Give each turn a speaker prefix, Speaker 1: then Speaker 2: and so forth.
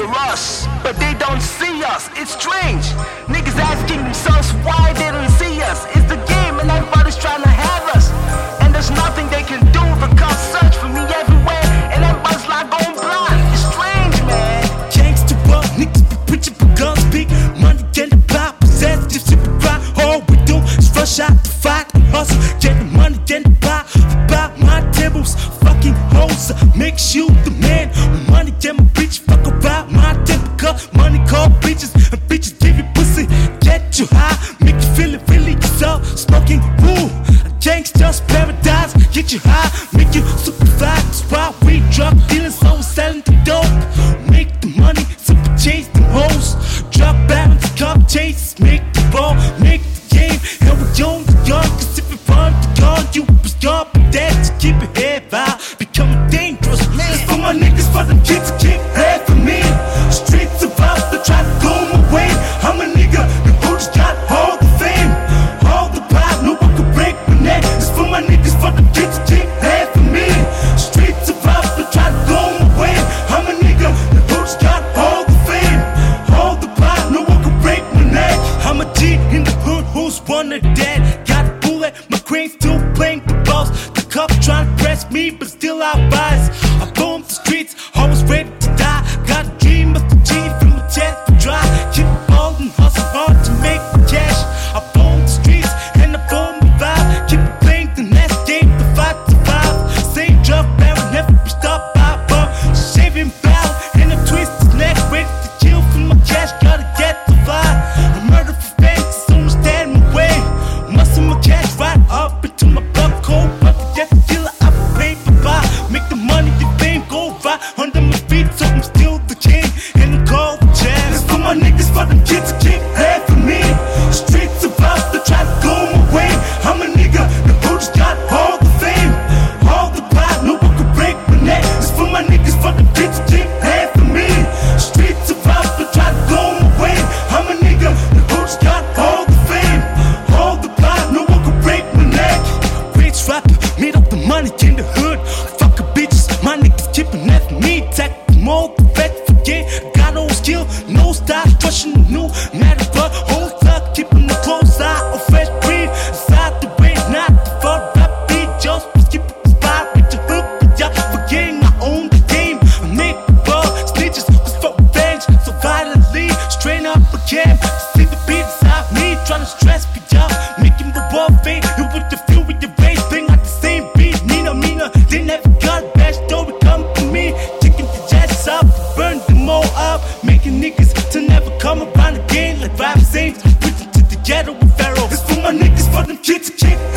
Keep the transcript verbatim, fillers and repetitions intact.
Speaker 1: for us, but they don't see us. It's strange. Niggas asking themselves why they don't see us. It's the game and everybody's trying to have us, and there's nothing they can do. The cops search for me everywhere, and everybody's like going blind. It's strange, man.
Speaker 2: Gangsta rock, niggas be preaching for guns, big money, get the pop, possess, this shit we cry. All we do is rush out to fight and hustle, get the money, get the pop, about my tables, fucking hoes, makes you the man. Money get my bitch, fuck about my temper, cause money call bitches, and bitches give you pussy, get you high, make you feel it really yourself, smoking woo. Gangsta's paradise, get you high, make you super fly. That's why we drug dealers, so selling the dope. Make the money, super chase the hoes. Drug barons, cop chases, make the ball, make the game. And we own the young, cause if you run the gun, you was young, but that's to keep it head high. Becoming dangerous, man. It's for my niggas, for them kids to keep head for me. Streets of us, they try to go my way. I'm a nigga, the boots got all the fame, all the pride, no one can break my neck. It's for my niggas, for them kids to keep head for me. Streets of us, they try to go my way. I'm a nigga, the boots got all the fame, all the pride, no one can break my neck. I'm a G in the hood, who's one of dead. Got a bullet, my queen still playing the boss. The cops trying to press me, but still I rise. I roam the streets, always ready to die. Got a dream of the G from my chest to dry. Keep ballin', hustle hard to make the cash. I roam the streets and I roam the vibe. Keep playing the next game to fight to survive. Same drug baron, never be stopped by a bum. Shaving bow and I twist his neck, ready to kill for my cash. Gotta get the vibe. I murder for fame, so someone stand in my way. Muscle my cash right up into my blood cold. But the death killer, I pay for buy. Make the money, the fame go right under my feet, so I'm still the king and I'm called the champ. It's for my niggas, for them kids to keep head for me. Streets of us, they try to go my way. I'm a nigga, the boots got all the fame, all the pride, no one can break my neck. It's for my niggas, for them kids to keep head for me. Streets of us, they try to go my way. I'm a nigga, the boots got all the fame, all the pride, no one can break my neck. Rich rapper, made up the money in the hood. Fuck a bitches, my niggas keeping that for me. Tech more, vet forget. Got no skill, no style, crushing the new. Matter but whole stuck, keeping the close eye on fresh breed. Inside the way, not the front rap beat. Just keep the spot with your hook, but y'all forgetting I own the game. I make the ball, snitches was for revenge. So violently, straight up a cab. See the beat inside me, trying to stress me out. Making the wall fade, you with the feel with your race. Bring out the same beat, Nina, Mina. They never got a bad story, come to me. Taking the jets up, burn them all up. Making niggas to never come around again. Like rap saints, preaching to the ghetto with Pharaoh. It's for my niggas, for them kids to keep